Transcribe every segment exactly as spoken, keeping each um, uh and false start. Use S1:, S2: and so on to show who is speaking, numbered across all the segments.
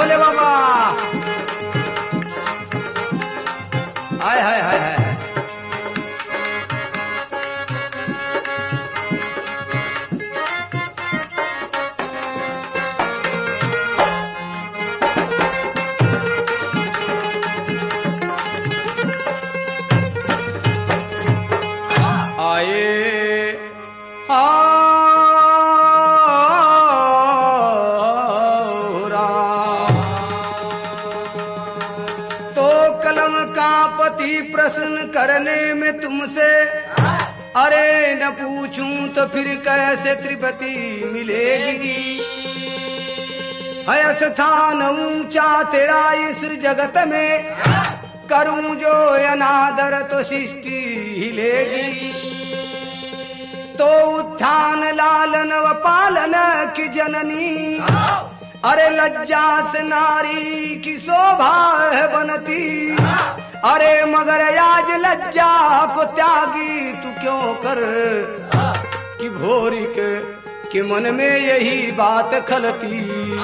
S1: भोले बाबा। हाय हाय हाय हाय।
S2: प्रश्न करने में तुमसे अरे न पूछूं तो फिर कैसे त्रिपति मिलेगी। है स्थान ऊंचा तेरा इस जगत में, करूं जो अनादर तो सृष्टि हिलेगी। तो उत्थान लालन व पालन की जननी, अरे लज्जा से नारी की शोभा है बनती। अरे मगर आज लज्जा को त्यागी तू क्यों कर, कि भोरी के, के मन में यही बात खलती।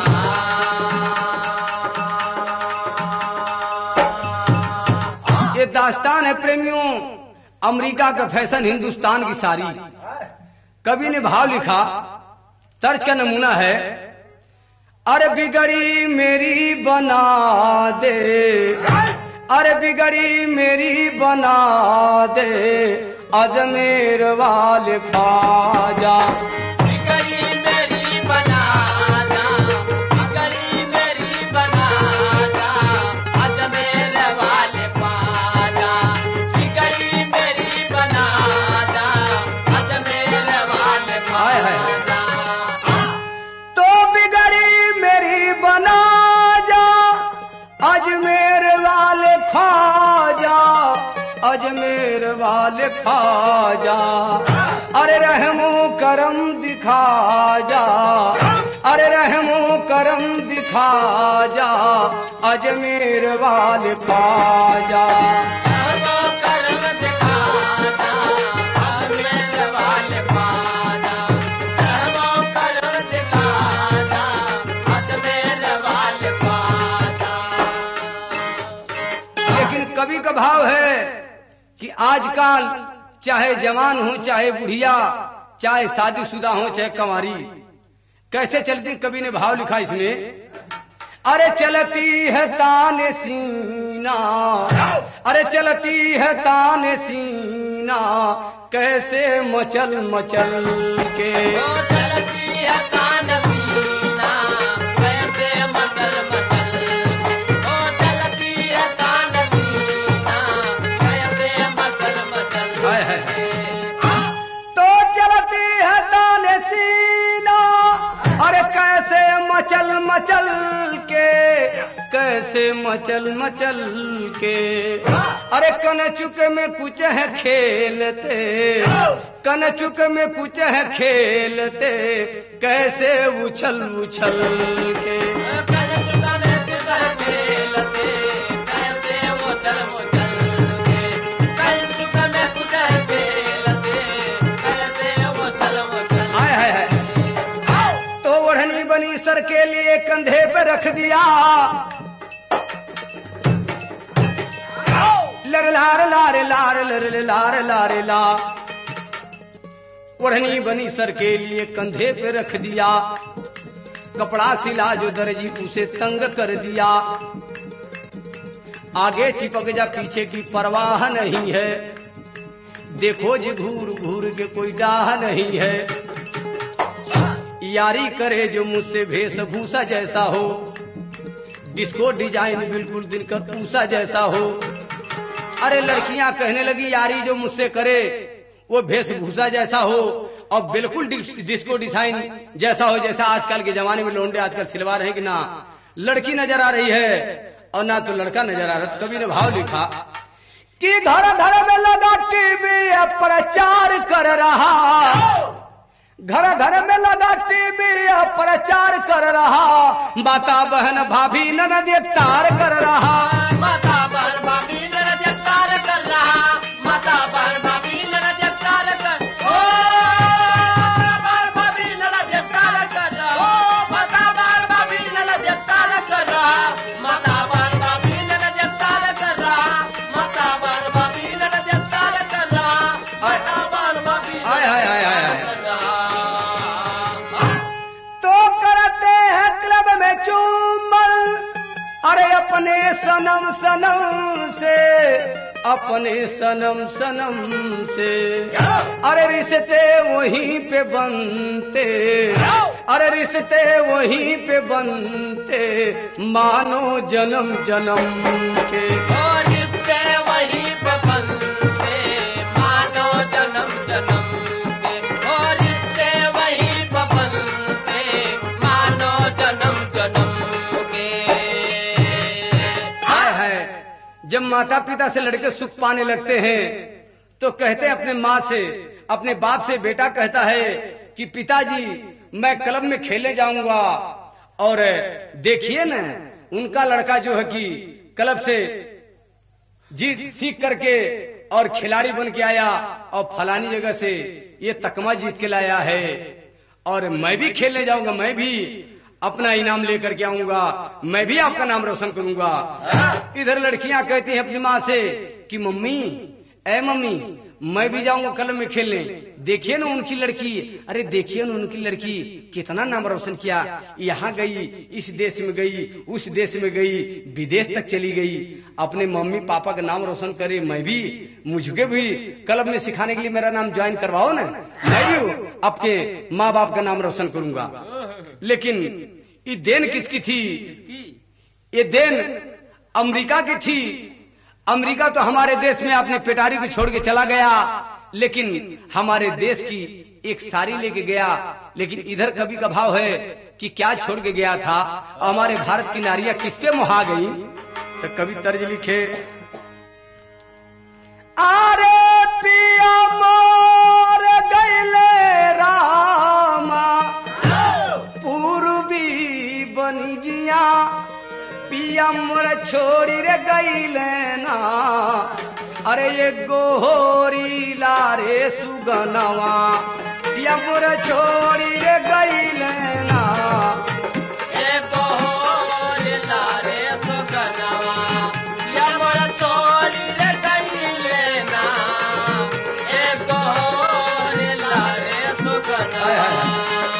S2: ये दास्तान है प्रेमियों, अमेरिका का फैशन हिंदुस्तान की सारी। कवि ने भाव लिखा, तर्ज का नमूना है, अरे बिगड़ी मेरी बना दे, अरे बिगड़ी मेरी बना दे, अजमेर वाले ख्वाजा।
S3: बिगड़ी मेरी बना दा, बिगड़ी मेरी बना दा, अजमेर वाले ख्वाजा। बिगड़ी मेरी बना दा, अजमेर वाले ख्वाजा।
S2: तो बिगड़ी मेरी बना जा, अजमेर वाले ख्वाजा, अजमेर वाले ख्वाजा। अरे रहमो करम दिखा जा, अरे रहमो करम दिखा जा, अजमेर वाले ख्वाजा।
S3: रहमो करम दिखा जा, अजमेर वाले ख्वाजा। रहमो करम दिखा जा, अजमेर वाले ख्वाजा।
S2: लेकिन कवि का भाव है कि आजकल चाहे जवान हो, चाहे बुढ़िया, चाहे शादीशुदा हो, चाहे कंवारी, कैसे चलती। कवि ने भाव लिखा इसमें, अरे चलती है ताने सीना, अरे चलती है ताने सीना, कैसे मचल मचल के।
S3: चलती है ताने सीना, कैसे मचल मचल के। ओ चलती है ताने सीना, कैसे मचल मचल
S2: हाय हाय हाय। तो चलती है ताने सीना, अरे कैसे मचल मचल के, कैसे मचल मचल के। अरे कनचुक में कुछ है खेलते, कनचुक में कुछ है खेलते, कैसे उछल उछल के। हाय हाय हाय। तो ओढ़नी बनी सर के लिए कंधे पे रख दिया, लर लार लार लार लर लार लार ला। ओढ़नी बनी सर के लिए कंधे पे रख दिया, कपड़ा सिला जो दर्जी उसे तंग कर दिया। आगे चिपक जा पीछे की परवाह नहीं है, देखो जी घूर घूर के कोई डाह नहीं है। यारी करे जो मुझसे वेशभूषा जैसा हो, डिस्को डिजाइन बिल्कुल दिनकर पूसा जैसा हो। अरे लड़कियां कहने लगी यारी जो मुझसे करे वो वेशभूषा जैसा हो और बिल्कुल डिस्को डिजाइन जैसा हो, जैसा आजकल के जमाने में लौंडे आजकल सिलवा रहे हैं कि ना लड़की नजर आ रही है और ना तो लड़का नजर आ रहा। कवि ने भाव लिखा कि धर धर में लगा टीवी प्रचार कर रहा, घर घर में लगा टीवी प्रचार कर रहा, माता बहन भाभी ननद तार कर रहा।
S3: माता बहन भाभी ननद तार कर रहा, माता बहन भाभी ननद तार कर, ओ बहन भाभी ननद तार कर रहा, ओ माता बहन भाभी ननद तार कर रहा।
S2: सनम सनम से, अपने सनम सनम से, अरे रिश्ते वहीं पे बनते, अरे रिश्ते वहीं पे बनते, मानो जन्म जन्म के।
S3: और रिश्ते वहीं पे बनते, मानो जन्म जन्म के। और रिश्ते वहीं पे बनते, मानो जन्म जन्म के।
S2: हाय हाय, जब माता पिता से लड़के सुख पाने लगते हैं तो कहते हैं अपने माँ से, अपने बाप से बेटा कहता है कि पिताजी मैं क्लब में खेलने जाऊंगा, और देखिए ना उनका लड़का जो है कि क्लब से जीत सीख करके और खिलाड़ी बन के आया और फलानी जगह से ये तकमा जीत के लाया है, और मैं भी खेलने जाऊंगा, मैं भी अपना इनाम लेकर के आऊंगा, मैं भी आपका नाम रोशन करूंगा। इधर लड़कियां कहती हैं अपनी माँ से कि मम्मी, ए मम्मी मैं भी जाऊंगा क्लब में खेलने, देखिए ना उनकी लड़की, अरे देखिए ना उनकी लड़की कितना नाम रोशन किया, यहाँ गई, इस देश में गई, उस देश में गई, विदेश तक चली गई, अपने मम्मी पापा का नाम रोशन करे, मैं भी, मुझे भी क्लब में सिखाने के लिए मेरा नाम ज्वाइन करवाओ ना, मैं भी आपके माँ बाप का नाम रोशन करूंगा। लेकिन ये देन किसकी थी? ये देन अमेरिका की थी। अमेरिका तो हमारे देश में अपने पेटारी को छोड़ के चला गया, लेकिन हमारे देश की एक साड़ी लेके गया। लेकिन इधर कवि का भाव है कि क्या छोड़ के गया था, हमारे भारत की नारियां किस पे मुहा गई। तो कवि तर्ज लिखे, आरे पिया मोर गैले रामा, पूर्वी बनिजिया, पिया मोर छोड़ी रे गईले ना, अरे ये गोरी लारे सुगनवा, पिया मोर छोड़ी रे गईले ना,
S3: ए गोरी लारे सुगनवा, पिया मोर छोड़ी रे गईले ना, ए गोरी लारे सुगनवा।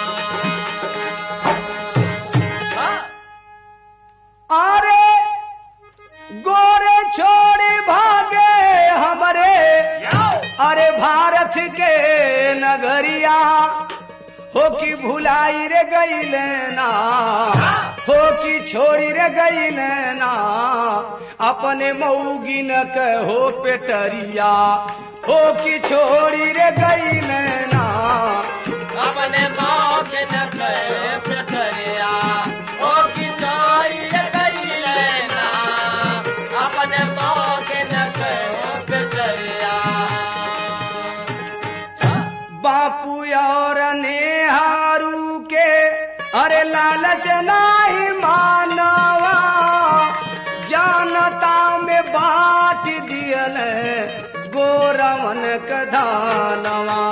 S2: अरे गोरे छोड़ी भागे हमारे, अरे भारत के नगरिया, हो की भुलाई रे गईले ना, हो की छोड़ी रे गईले ना, अपने मऊगी न कहो पेटरिया, हो की छोड़ी रे गईले ना,
S3: अपने मौके न कहे पेटरिया, हो की छोड़ी रे गईले ना, अपने मौके न कहे पेटरिया।
S2: बापू और नेहरू के अरे लालच नाही मानवा, जानता में बांट दियल गोरवन कधानवा,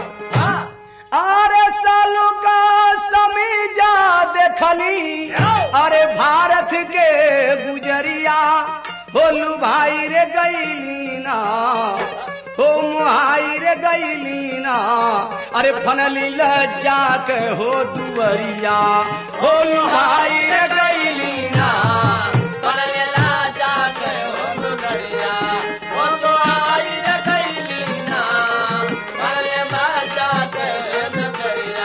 S2: अरे सालू का समीजा देखली, अरे भारत के गुजरिया, बोलू भाई रे गईली ना, हो मुहाई रे गईली ना, अरे फनली लज्जा के हो दुवरिया, बोलू भाई रे गईली ना,
S3: पढ़ले लाजा के हो दुवरिया, हो मुहाई रे गईली ना, पढ़ले लाजा के हो दुवरिया।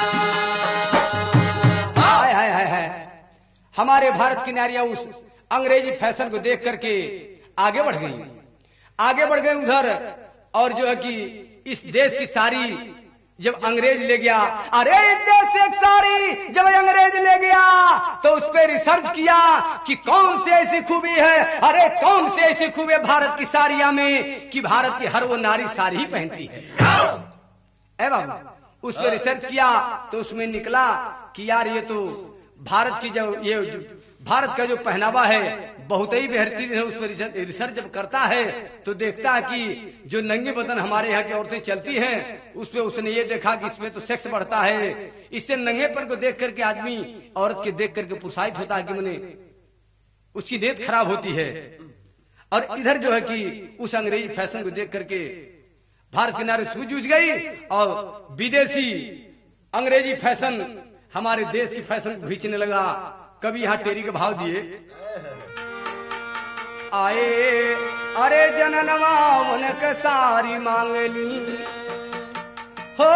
S2: हाय हाय हाय हाय, हमारे भारत की नारियां उस अंग्रेजी फैशन को देख करके आगे बढ़ गई, आगे बढ़ गई उधर, और जो है कि इस देश की सारी जब अंग्रेज ले गया, अरे इस देश से एक साड़ी जब अंग्रेज ले गया तो उस पर रिसर्च किया कि कौन सी ऐसी खूबी है, अरे कौन सी ऐसी खूबी है भारत की साड़ियां में कि भारत की हर वो नारी साड़ी ही पहनती है। ए बाबू, उस पर रिसर्च किया तो उसमें निकला कि यार ये तो भारत की जो ये जो भारत का जो पहनावा है बहुत ही बेहतरीन है। उस पर रिसर्च जब करता है तो देखता है कि जो नंगे बदन हमारे यहाँ की औरतें चलती हैं उस पर उसने ये देखा कि इसमें तो सेक्स बढ़ता है, इससे नंगेपन को देख करके आदमी औरत के देख करके प्रोत्साहित होता है कि मैंने उसकी नीयत खराब होती है। और इधर जो है कि उस अंग्रेजी फैशन को देख करके भारत की नारी सूझ उज गई और विदेशी अंग्रेजी फैशन हमारे देश की फैशन को खींचने लगा। कभी यहां टेरी के भाव दिए, आए अरे जननवा उनक सारी मांगली हो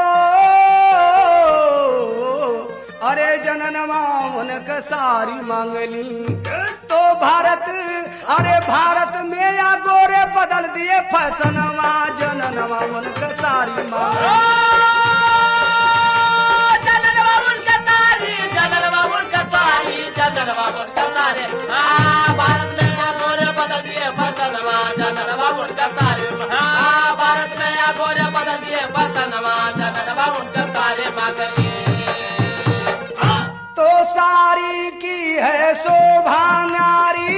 S2: अरे जननवा उनक सारी मांगली तो भारत अरे भारत में या गोरे बदल दिए फैसनवा जननवा उनक सारी मांगली
S3: जननवा उनका सारी जननवा उनका सारी जननवा उनका सारे हाँ भारत में या गोरे बदल दिए फैसनवा जननवा उनका सारे हाँ भारत में या गोरे बदल दिए फैसनवा जननवा उनका सारे मांगली
S2: तो सारी की है शोभा नारी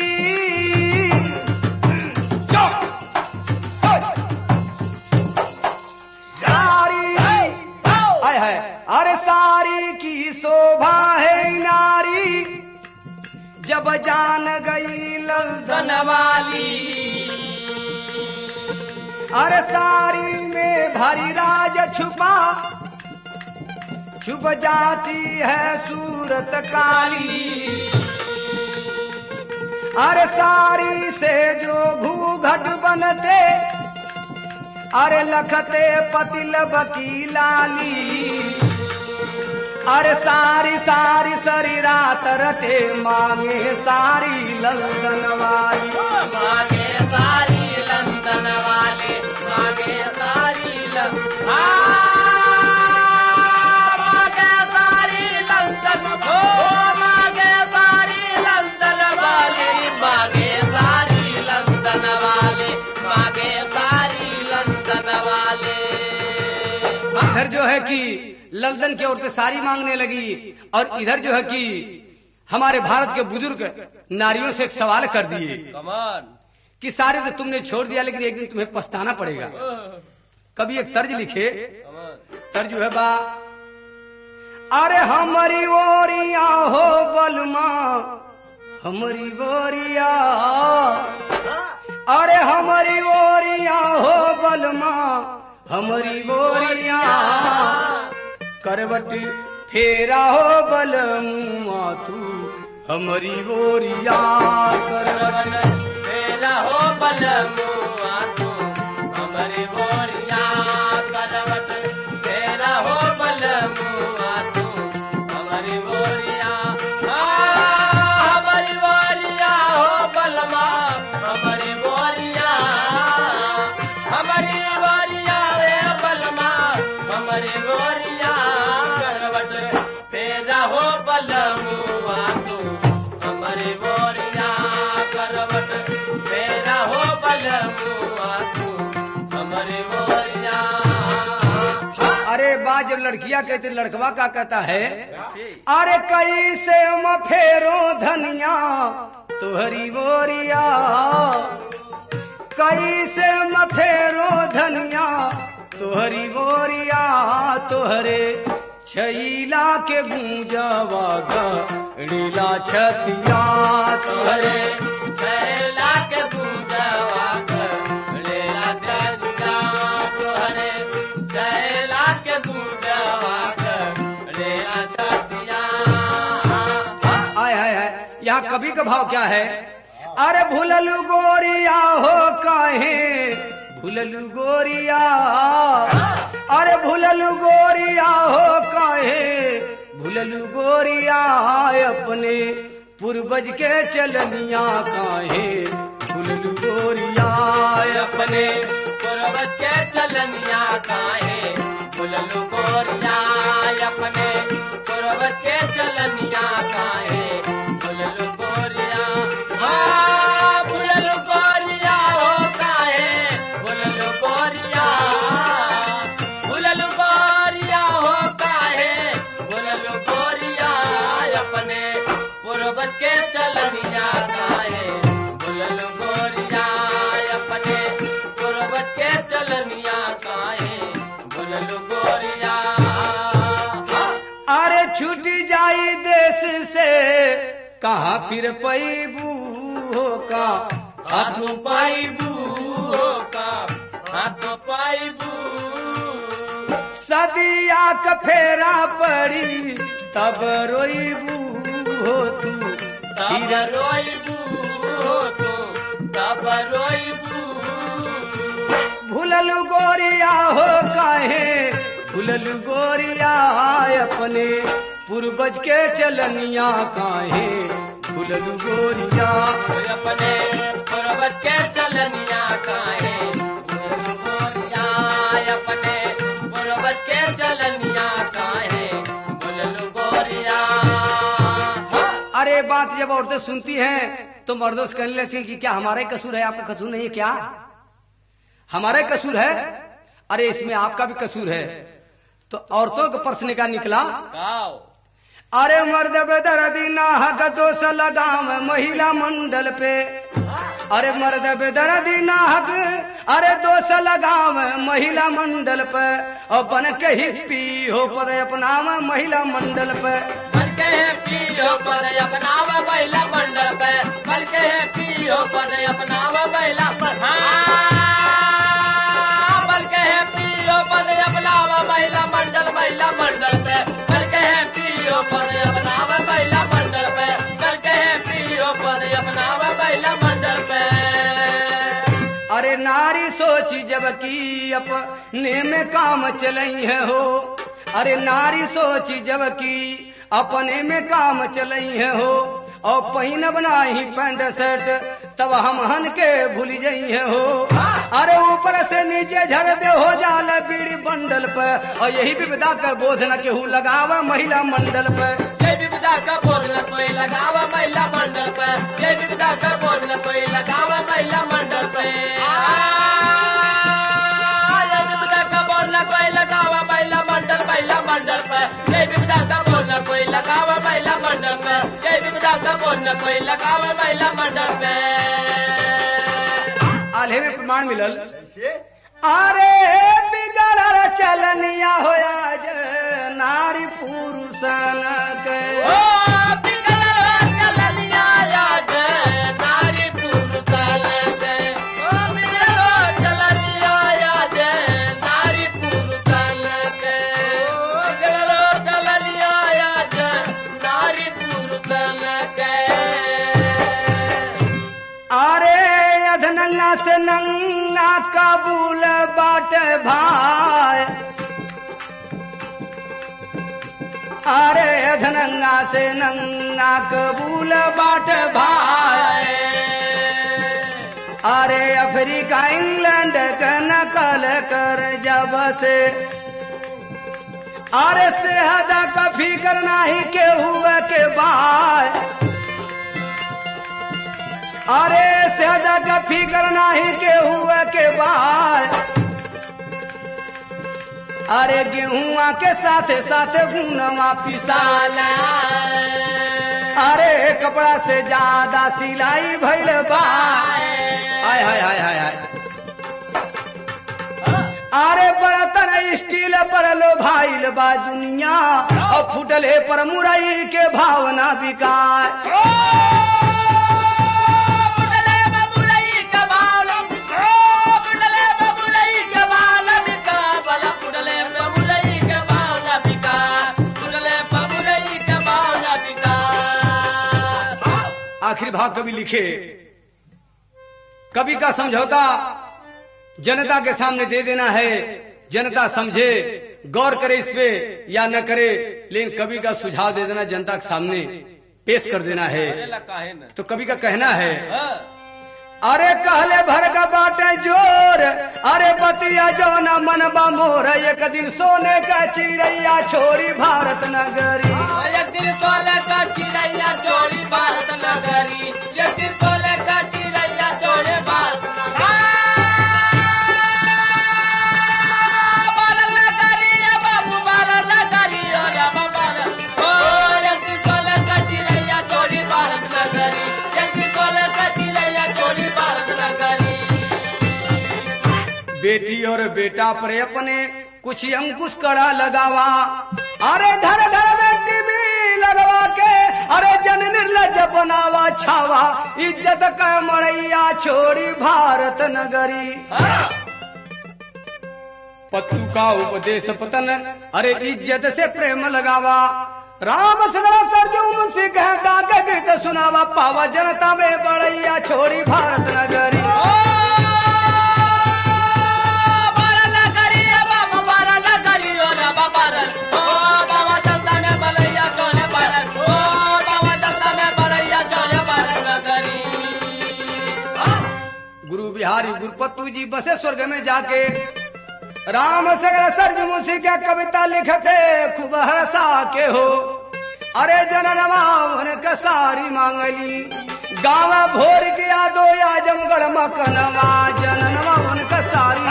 S2: सारी हाय हाय अरे सारी की शोभा है नारी जब जान गई लल्दन
S3: वाली
S2: अरे सारी में भरी राज छुपा छुप जाती है सूरत काली अरे सारी से जो घूघट बनते अरे लखते पतिलब की लाली अरे सारी सारी शरीरा तरते मांगे सारी लंदन वाली
S3: मांगे सारी लंदन वाले मांगे सारी लंदन मांगे सारी लंदन हो मांगे सारी लंदन वाले मांगे सारी लंदन वाले मांगे सारी लंदन वाले
S2: इधर जो है कि लंदन की औरतें सारी मांगने लगी और इधर जो है कि हमारे भारत के बुजुर्ग नारियों से एक सवाल कर दिए
S1: कमान
S2: कि सारे तो तुमने छोड़ दिया लेकिन एक दिन तुम्हें पछताना पड़ेगा। कभी एक तर्ज लिखे तर्ज जो है बा अरे हमारी ओरिया हो बलमा हमारी गोरिया अरे हमारी ओरिया हो बलमा हमारी गोरिया करवट फेरा हो बलमुआ तू हमारी गोरिया करवट
S3: मेरा हो बलमुआ तू हमारी गोरिया करवट मेरा हो बलमुआ तू हमारी गोरिया हमारी गोरिया हो बलमा हमारी गोरिया हमारी गोरिया रे बलमा हमारी गोरिया करवट मेरा हो बलमुआ तू हमारी गोरिया करवट मेरा हो बलमुआ तू हमारी गोरिया
S2: अरे बा जब लड़कियां कहते लड़कवा का कहता है अरे कई से मफेरो धनिया तुहरी गोरिया कई से मफेरो धनिया तुहरी गोरिया तुहरे छैला के गूंजवा गीला छतिया तुहरे
S3: छैला के पूजवा लेला छतिया तुहरे छैला के पूजवा लेला छतिया
S2: आय हाय हाय यहाँ कवि का भाव क्या है अरे भूललू गोरिया हो काहे भूललू गोरिया अरे भूललू गोरिया हो काहे भूललू गोरिया अपने पूर्वज के चलनिया काहे भूललू गोरिया
S3: अपने पूर्वज के चलनिया काहे भूललू गोरिया अपने पूर्वज के चलनिया काहे भूललू गोरिया हाँ भूललू गोरिया हो काहे भूललू गोरिया भूललू गोरिया हो काहे भूललू गोरिया अपने पूर्वज के चलनिया काहे भूललू गोरिया अपने पूर्वज के चलनिया काहे भूललू गोरिया
S2: अरे छूट जाई देश से कहाँ फिर पैबू हो का
S3: हाथों पाइबू का हाथों पाइबू
S2: सदिया का फेरा पड़ी तब रोईबू हो तू
S3: तब रोइबू हो तू तब रोईबू
S2: भूलल गोरिया हो काहे भूलल गोरिया अपने पूर्वज के चलनिया काहे भूलल गोरिया
S3: अपने पूर्वज के चलनिया काहे गोरिया अपने पूर्वज के चलनिया काहे भूलल गोरिया।
S2: अरे बात जब औरतें सुनती हैं तो मर्दों से कहने लगती हैं कि क्या हमारा ही कसूर है, आपका कसूर नहीं है क्या, हमारा ही कसूर है, अरे इसमें आपका भी कसूर है। तो औरतों का प्रश्न का निकला, अरे मर्द बेदर्दी ना हक दोष लगाम महिला मंडल पे, अरे मर्द बेदर्दी ना हक अरे दोष लगाम महिला मंडल पे, और बन के ही पी हो पद अपनाम महिला मंडल पे,
S3: बन के है पी हो पद अपनाव महिला मंडल पे, बन के है पी हो पद अपनाव महिला बन के है पी हो पद अपनाव महिला मंडल महिला मंडल पे, बन के है पी हो पद अपनाव महिला मंडल पे, बन के है पी हो पद अपनाव महिला मंडल पे।
S2: अरे नारी सोची जबकि अपने में काम चलई है हो, अरे नारी सोची जबकि अपने में काम चलई है हो, और पहिन बनाही पैंट शर्ट तब हम हन के भूल जई है हो, अरे ऊपर से नीचे झड़ दे हो जाल बीड़ी बंडल पे, और यही विविधा का बोध न केहू लगावा महिला मंडल पे,
S3: ये विविधा का बोध न कोई लगावा महिला मंडल पे, ये विविधा का बोध न कोई लगावा महिला मंडल पे, ये विविधा का बोध न कोई लगावा महिला मंडल महिला मंडल पे, ये विविधा का बोध न कोई लगावा महिला मंडल पे, ये विविधा का बोध न कोई लगावा महिला मंडल पे।
S2: आल्हे में प्रमाण मिलल, अरे बिगड़ल चलनिया होया जे नारी पुरुषन के,
S3: ओ बिगड़ल चलनिया आज नारी पुरुषन के, ओ बिगड़ल चलनिया आज नारी पुरुषन के, बिगड़ल चलनिया आज नारी पुरुषन के।
S2: अरे अधनंगा से नंगा काबूल बाट भाई, अरे अधनंगा से नंगा कबूल बाट भाई, अरे अफ्रीका इंग्लैंड का नकल कर जब से, अरे सेहदा का फिकर नहीं के हुए के बाद, अरे सेहदा का फिकर नहीं के हुए के बाद, अरे गेहूं के साथे साथे गुनवा पिसाला, अरे कपड़ा से ज्यादा सिलाई भइल बा, हाय हाय हाय हाय हाय, अरे बर्तन स्टील पर लो भाईल बा दुनिया, और फुटले पर मुरई के भावना बिकाय, आखिरी भाग कवि लिखे, कवि का समझौता जनता के सामने दे देना है, जनता समझे गौर करे इस पे या न करे, लेकिन कवि का सुझाव दे देना जनता के सामने पेश कर देना है। तो कवि का कहना है, अरे कहले भर का बाटे जोर, अरे बतिया जो न मन बा मोर, एक दिन सोने का चिड़ैया छोड़ी भारत नगरी,
S3: एक दिन सोने का चिड़ैया छोड़ी भारत नगरी, एक दिन सोने का चिड़ैया छोड़ी भारत नगरी, बाबू बाला नगरी, रामा बाला, एक दिन सोने का चिड़ैया छोड़ी भारत नगरी, एक दिन सोने का चिड़ैया छोड़ी भारत नगरी।
S2: बेटी और बेटा पर अपने कुछ अंकुश कड़ा लगावा, अरे धर धर बेटी भी लगवा के, अरे जन निर्लज बनावा छावा, इज्जत का मड़ैया छोड़ी भारत नगरी, पत्तू का उपदेश पतन, अरे इज्जत से प्रेम लगावा, राम सगरा सरजू मुझसे कहता के गीत सुनावा पावा जनता में बड़ैया छोड़ी भारत नगरी गुरु बिहारी गुरुपत्तू जी बसे स्वर्ग में जाके राम सगरा सरजू मुझसे क्या कविता लिखते खूब हरसा के हो अरे जननवा उनका सारी मांगली गाँव भोर के यादो या जमगढ़ मकनवा जननवा उनका सारी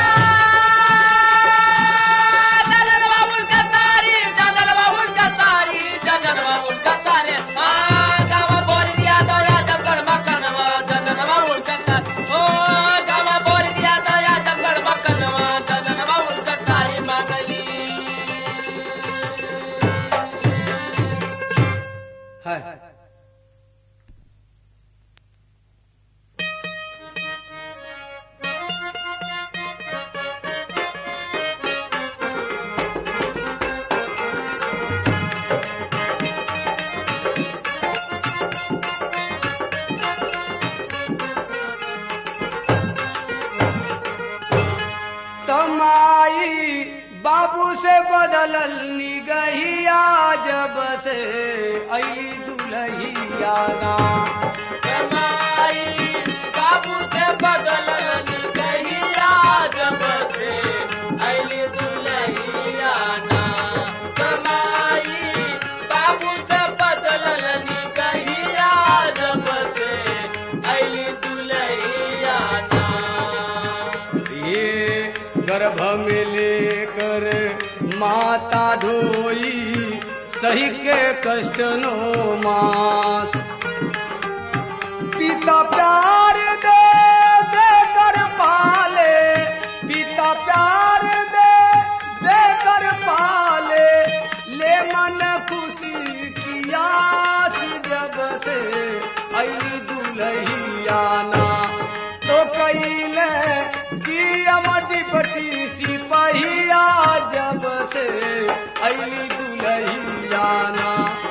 S2: बाबू से बदलनी गहिया जब से आई दुल्हिया ना
S3: कमाई बाबू से बदलनी गहिया जब से आई दुल्हिया ना कमाई बाबू से बदलनी गहिया जब से आई दुल्हिया ना
S2: ये गर्भ में लेकर माता ढोई सही के कष्ट नो मास पिता प्यार दे दे कर पाले पिता प्यार दे दे कर पाले ले मन खुशी की आस जब से आई दुल्हिया ना तो कैले अमटी पटी सिपहिया जब से आई दुल्हिया ना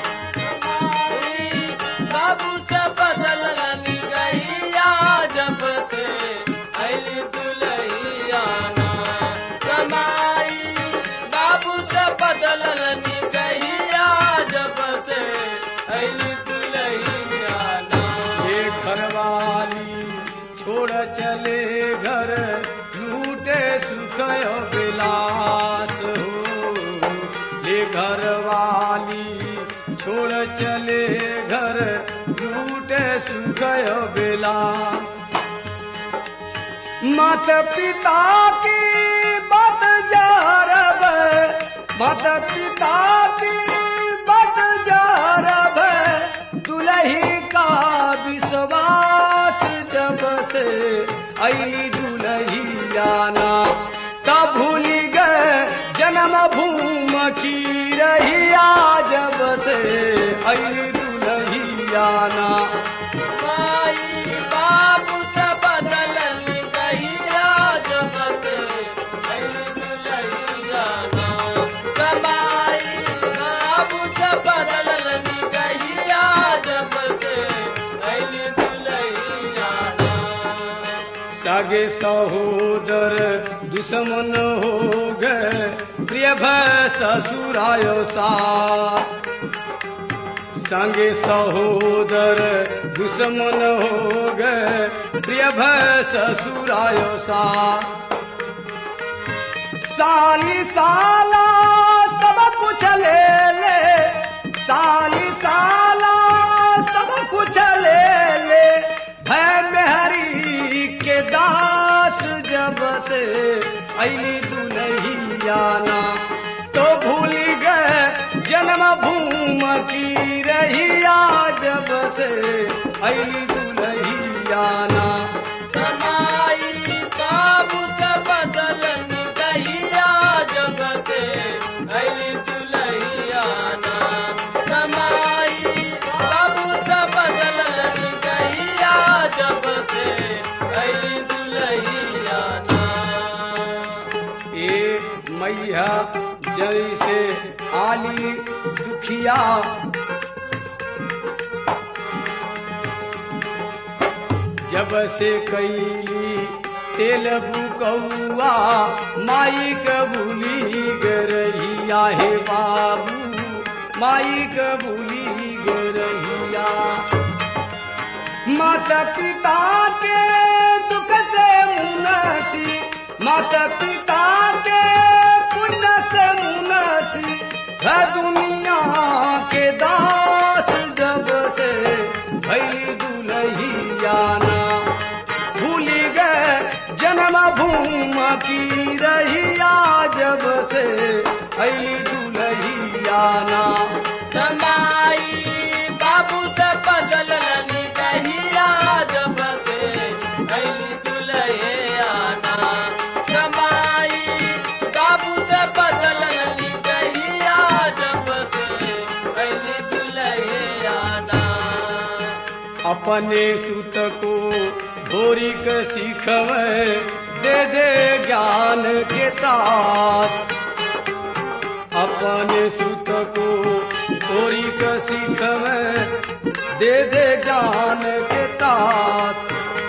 S3: बाबू से बदलनी गहिया जब से आई दुल्हिया ना कमाई बाबू से बदलनी गहिया जब से आई दुल्हिया ना
S2: ये घरवाली छोड़ चले घर लूटे सुख विलास हो ले घरवाली छोड़ चले घर लूटे सुख विलास मात पिता की बात जारब मात पिता की बात जारब दुल्ही का विश्वास जब से आई दुल्हिया ना तब भूल गए जन्म भूम की रहिया जब से आई दुल्हिया ना
S3: बाबू से बदलनी गहिया जब से आई दुल्हिया ना कमाई बाबू से बदलनी गहिया जब से आई दुल्हिया ना
S2: सगे सहोदर दुश्मन हो गए प्रिय भय ससुरायो सा संगे सहोदर दुश्मन हो गए प्रिय भय ससुरायो सा साली साला सब कुछ ले ले साली साला सब कुछ ले ले भय मेहरी के दास जब से आई दुल्हिया ना तो भूल गए जन्म भूम की रहिया जब से आई दुल्हिया ना
S3: कमाई बाबू से बदलनी गहिया जब से आई दुल्हिया ना कमाई बाबू से बदलनी गहिया जब से आई दुल्हिया ना
S2: मैया जैसे आली दुखिया जब से कैली तेल बुकौआ माई कबूली गरहिया हे बाबू माई कबूली गरहिया माता पिता के दुख से मुनसी माता पिता के पुण्य से मुनसी है दुनिया के दास जब से भैली दुलहियाना भूली गए जन्म भूमि की रहिया जब से भैली दुलहियाना
S3: समाई बाबू से बदल लनी कहिया जब से कैली दुल्हे आना समाई बाबू से बदल लनी कहिया जब से कैली दुल्हे आना
S2: अपने सुत को भोरी के सीखवे दे दे ज्ञान के साथ अपने सुत को भोरी के सीखवे दे दे ज्ञान के साथ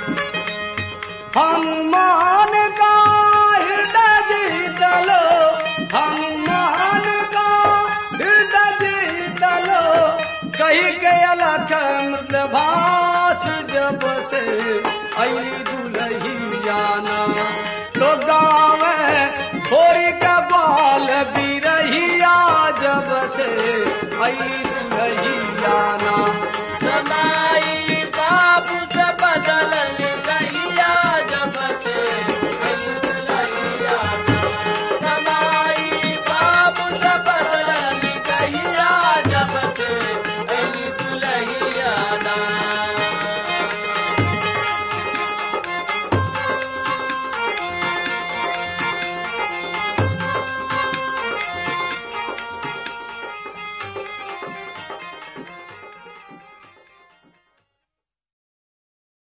S2: हनुमान का हृदय जीतलो हनुमान का हृदय जीतलो कही के अलख मृदभास जब से आई दुलहियाना तो गाँव होरी का बाल भी रहिया जब से आई दुलहियाना